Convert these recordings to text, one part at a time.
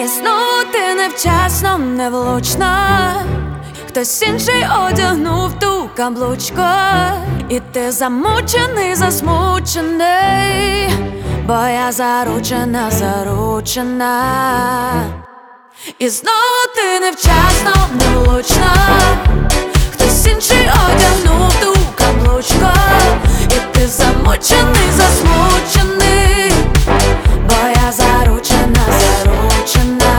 І знову ти невчасно, невлучно, хтось інший одягнув ту каблучку, і ти замучений, засмучений, бо я заручена, заручена. І знову ти невчасно, невлучно, хтось інший одягнув ту каблучку, і ти замучений, засмучений, бо я заручена, заручена.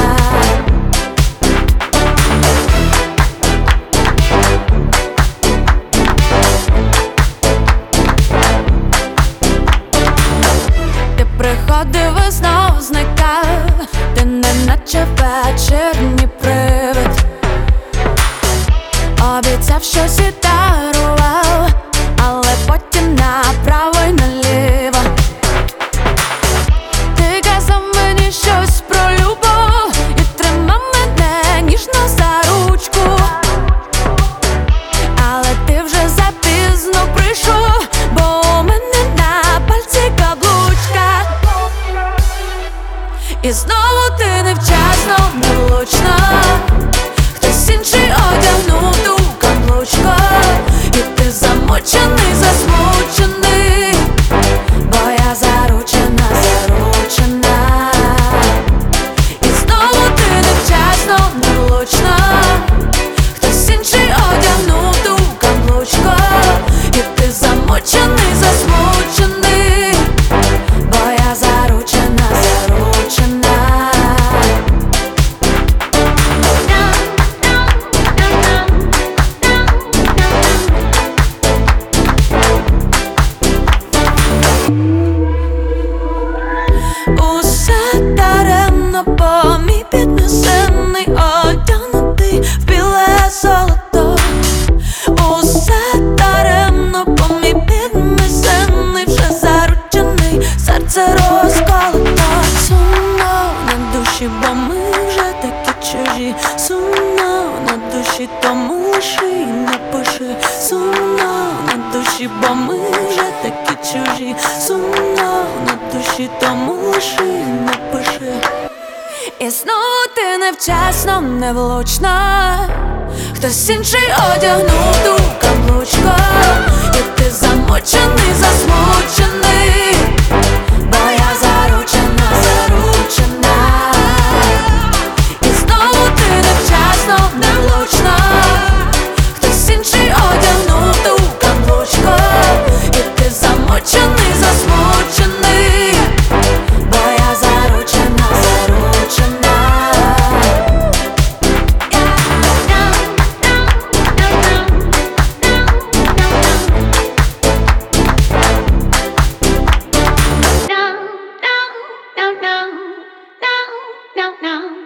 Ти приходив і знов зникав, ти неначе вечірній привид, обіцяв щось і дарував, але потім направо й наліво. Ти казав мені щось про любов і тримав мене ніжно за ручку, але ти вже запізно прийшов, бо у мене на пальці каблучка. І знову ти невчасно, невлучно, хтось інший одягнув ту каблучку, і ти замучений, засмучений, бо я заручена, заручена. І знову ти невчасно, невлучно, хтось інший одягнув ту каблучку, і ти замучений, засмучений, бо я заручена, заручена. Усе даремно, бо мій піднесений одягнутий в біле золото. Усе даремно, бо мій піднесений вже заручений, серце розколото. Сумно на душі, бо ми вже такі чужі. Сумно на душі, тому лиши і напиши. Сумно на душі, бо ми вже такі чужі. Сумно на душі, тому лиши і напиши. І знову ти невчасно, невлучно, хтось інший одягнув ту каблучку, і ти замучений, засмучений, бо я заручена, заручена. І знову ти невчасно, невлучно, хтось інший одягнув ту каблучку, і ти замучений, засмучений, бо я заручена, заручена. No, no, no, no, no, no, no.